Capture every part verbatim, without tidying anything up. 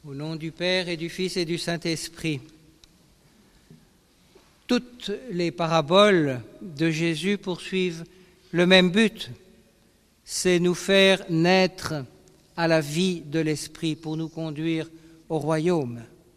Au nom du Père et du Fils et du Saint-Esprit. Toutes les paraboles de Jésus poursuivent le même but, c'est nous faire naître à la vie de l'Esprit pour nous conduire au royaume.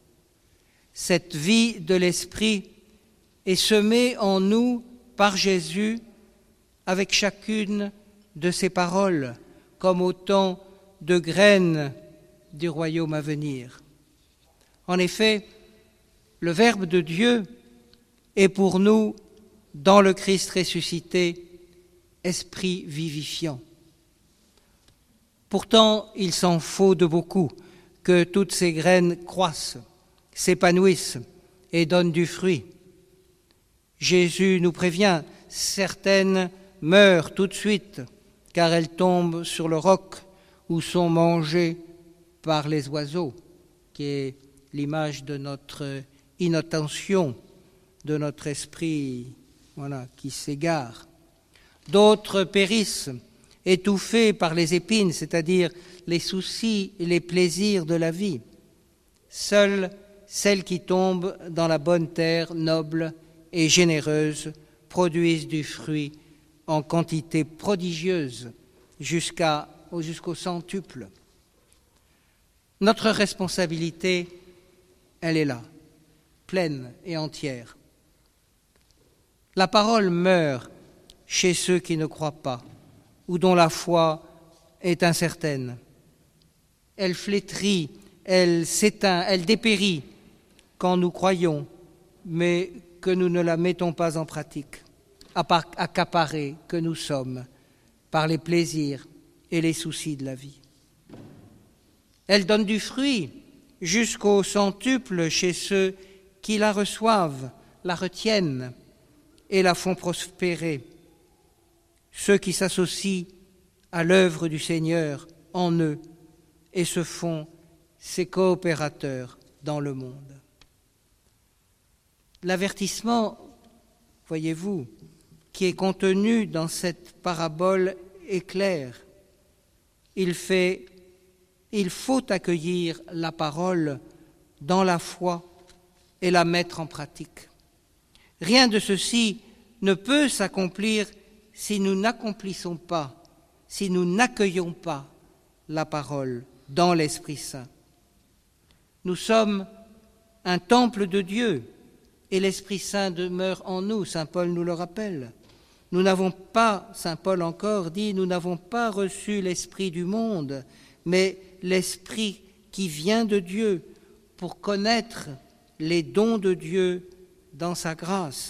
Cette vie de l'Esprit est semée en nous par Jésus avec chacune de ses paroles, comme autant de graines du royaume à venir. En effet, le Verbe de Dieu est pour nous, dans le Christ ressuscité, esprit vivifiant. Pourtant, il s'en faut de beaucoup que toutes ces graines croissent, s'épanouissent et donnent du fruit. Jésus nous prévient, certaines meurent tout de suite, car elles tombent sur le roc ou sont mangées par les oiseaux, qui est l'image de notre inattention, de notre esprit voilà, qui s'égare. D'autres périssent, étouffés par les épines, c'est-à-dire les soucis et les plaisirs de la vie. Seules celles qui tombent dans la bonne terre noble et généreuse produisent du fruit en quantité prodigieuse jusqu'à, jusqu'au centuple. Notre responsabilité, elle est là, pleine et entière. La parole meurt chez ceux qui ne croient pas ou dont la foi est incertaine. Elle flétrit, elle s'éteint, elle dépérit quand nous croyons, mais que nous ne la mettons pas en pratique, accaparés que nous sommes par les plaisirs et les soucis de la vie. Elle donne du fruit jusqu'au centuple chez ceux qui la reçoivent, la retiennent et la font prospérer. Ceux qui s'associent à l'œuvre du Seigneur en eux et se font ses coopérateurs dans le monde. L'avertissement, voyez-vous, qui est contenu dans cette parabole est clair. Il fait Il faut accueillir la parole dans la foi et la mettre en pratique. Rien de ceci ne peut s'accomplir si nous n'accomplissons pas, si nous n'accueillons pas la parole dans l'Esprit Saint. Nous sommes un temple de Dieu et l'Esprit Saint demeure en nous, Saint Paul nous le rappelle. Nous n'avons pas, Saint Paul encore dit, nous n'avons pas reçu l'Esprit du monde, mais l'Esprit qui vient de Dieu pour connaître les dons de Dieu dans sa grâce.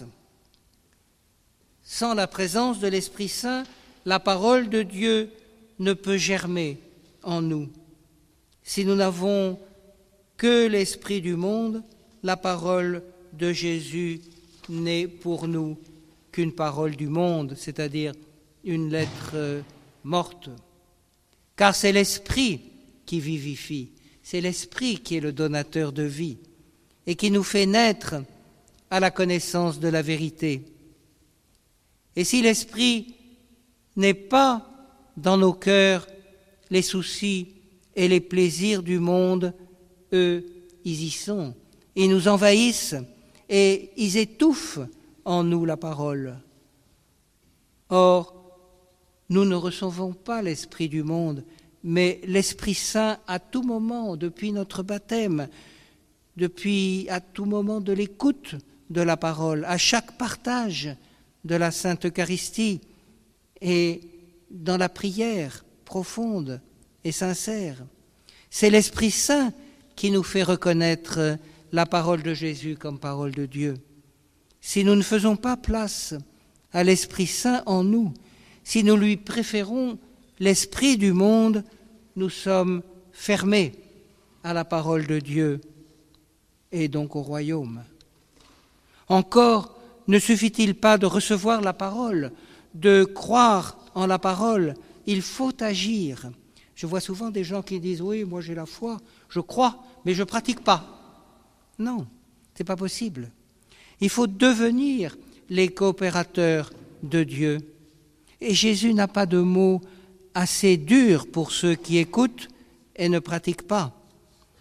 Sans la présence de l'Esprit Saint, la parole de Dieu ne peut germer en nous. Si nous n'avons que l'Esprit du monde, la parole de Jésus n'est pour nous qu'une parole du monde, c'est-à-dire une lettre morte. Car c'est l'Esprit qui vivifie, c'est l'Esprit qui est le donateur de vie et qui nous fait naître à la connaissance de la vérité. Et si l'Esprit n'est pas dans nos cœurs, les soucis et les plaisirs du monde, eux, ils y sont. Ils nous envahissent et ils étouffent en nous la parole. Or, nous ne recevons pas l'Esprit du monde, mais l'Esprit Saint à tout moment, depuis notre baptême, depuis à tout moment de l'écoute de la parole, à chaque partage de la Sainte Eucharistie et dans la prière profonde et sincère. C'est l'Esprit Saint qui nous fait reconnaître la parole de Jésus comme parole de Dieu. Si nous ne faisons pas place à l'Esprit Saint en nous, si nous lui préférons l'esprit du monde, nous sommes fermés à la parole de Dieu et donc au royaume. Encore ne suffit-il pas de recevoir la parole, de croire en la parole, il faut agir. Je vois souvent des gens qui disent « Oui, moi j'ai la foi, je crois, mais je ne pratique pas. » Non, ce n'est pas possible. Il faut devenir les coopérateurs de Dieu. Et Jésus n'a pas de mots assez durs pour ceux qui écoutent et ne pratiquent pas.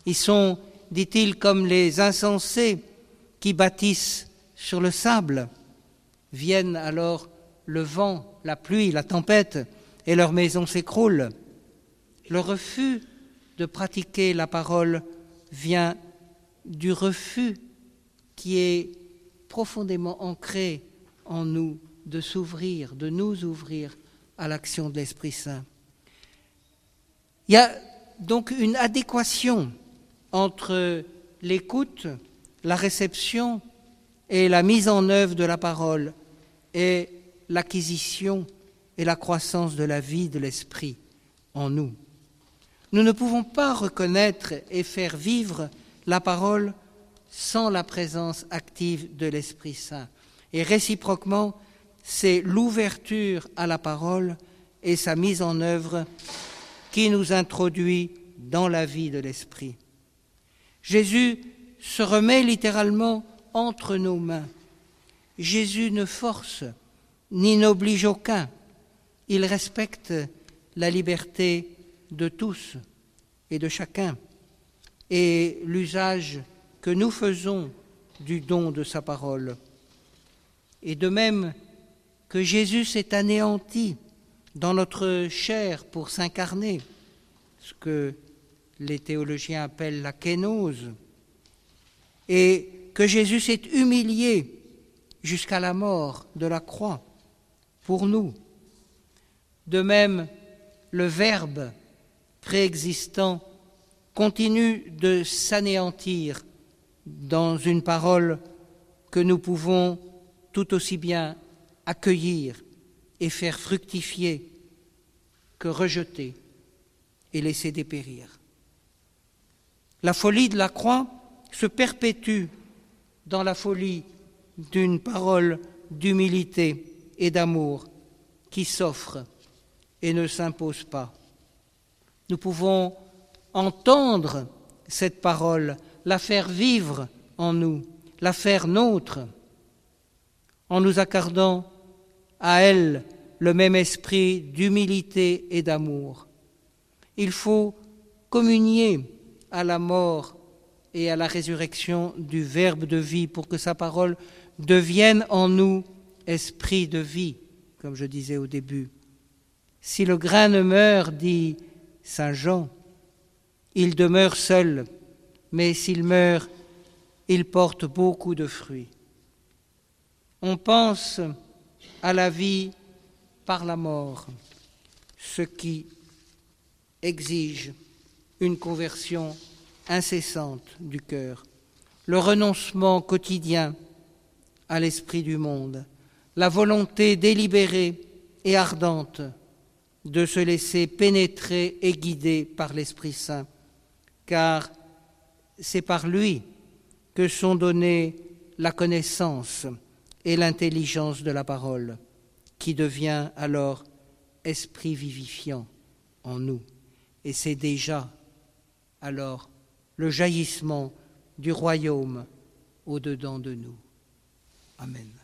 Ils sont, dit-il, comme les insensés qui bâtissent sur le sable. Viennent alors le vent, la pluie, la tempête, et leur maison s'écroule. Le refus de pratiquer la parole vient du refus qui est profondément ancré en nous, de s'ouvrir, de nous ouvrir à l'action de l'Esprit Saint. Il y a donc une adéquation entre l'écoute, la réception et la mise en œuvre de la parole et l'acquisition et la croissance de la vie de l'Esprit en nous. Nous ne pouvons pas reconnaître et faire vivre la parole sans la présence active de l'Esprit Saint. Et réciproquement, c'est l'ouverture à la parole et sa mise en œuvre qui nous introduit dans la vie de l'Esprit. Jésus se remet littéralement entre nos mains. Jésus ne force ni n'oblige aucun. Il respecte la liberté de tous et de chacun et l'usage que nous faisons du don de sa parole. Et de même que Jésus s'est anéanti dans notre chair pour s'incarner, ce que les théologiens appellent la kénose, et que Jésus s'est humilié jusqu'à la mort de la croix pour nous. De même, le Verbe préexistant continue de s'anéantir dans une parole que nous pouvons tout aussi bien accueillir et faire fructifier que rejeter et laisser dépérir. La folie de la croix se perpétue dans la folie d'une parole d'humilité et d'amour qui s'offre et ne s'impose pas. Nous pouvons entendre cette parole, la faire vivre en nous, la faire nôtre, en nous accordant à elle le même esprit d'humilité et d'amour. Il faut communier à la mort et à la résurrection du Verbe de vie pour que sa parole devienne en nous esprit de vie, comme je disais au début. Si le grain ne meurt, dit saint Jean, il demeure seul, mais s'il meurt, il porte beaucoup de fruits. On pense à la vie par la mort, ce qui exige une conversion incessante du cœur, le renoncement quotidien à l'esprit du monde, la volonté délibérée et ardente de se laisser pénétrer et guider par l'Esprit Saint, car c'est par lui que sont données la connaissance et l'intelligence de la parole, qui devient alors esprit vivifiant en nous. Et c'est déjà alors le jaillissement du royaume au-dedans de nous. Amen.